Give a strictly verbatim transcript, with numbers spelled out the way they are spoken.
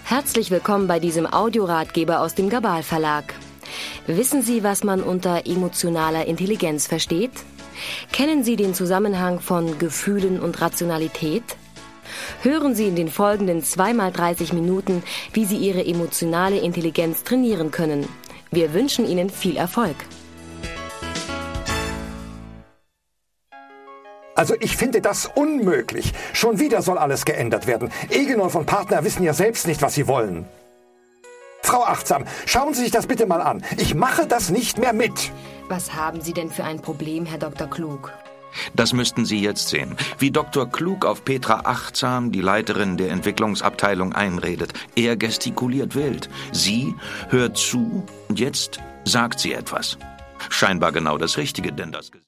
Herzlich willkommen bei diesem Audioratgeber aus dem Gabal Verlag. Wissen Sie, was man unter emotionaler Intelligenz versteht? Kennen Sie den Zusammenhang von Gefühlen und Rationalität? Hören Sie in den folgenden zwei mal dreißig Minuten, wie Sie Ihre emotionale Intelligenz trainieren können. Wir wünschen Ihnen viel Erfolg. Also ich finde das unmöglich. Schon wieder soll alles geändert werden. Egenolf und Partner wissen ja selbst nicht, was sie wollen. Frau Achtsam, schauen Sie sich das bitte mal an. Ich mache das nicht mehr mit. Was haben Sie denn für ein Problem, Herr Doktor Klug? Das müssten Sie jetzt sehen, wie Doktor Klug auf Petra Achtsam, die Leiterin der Entwicklungsabteilung, einredet. Er gestikuliert wild. Sie hört zu und jetzt sagt sie etwas. Scheinbar genau das Richtige, denn das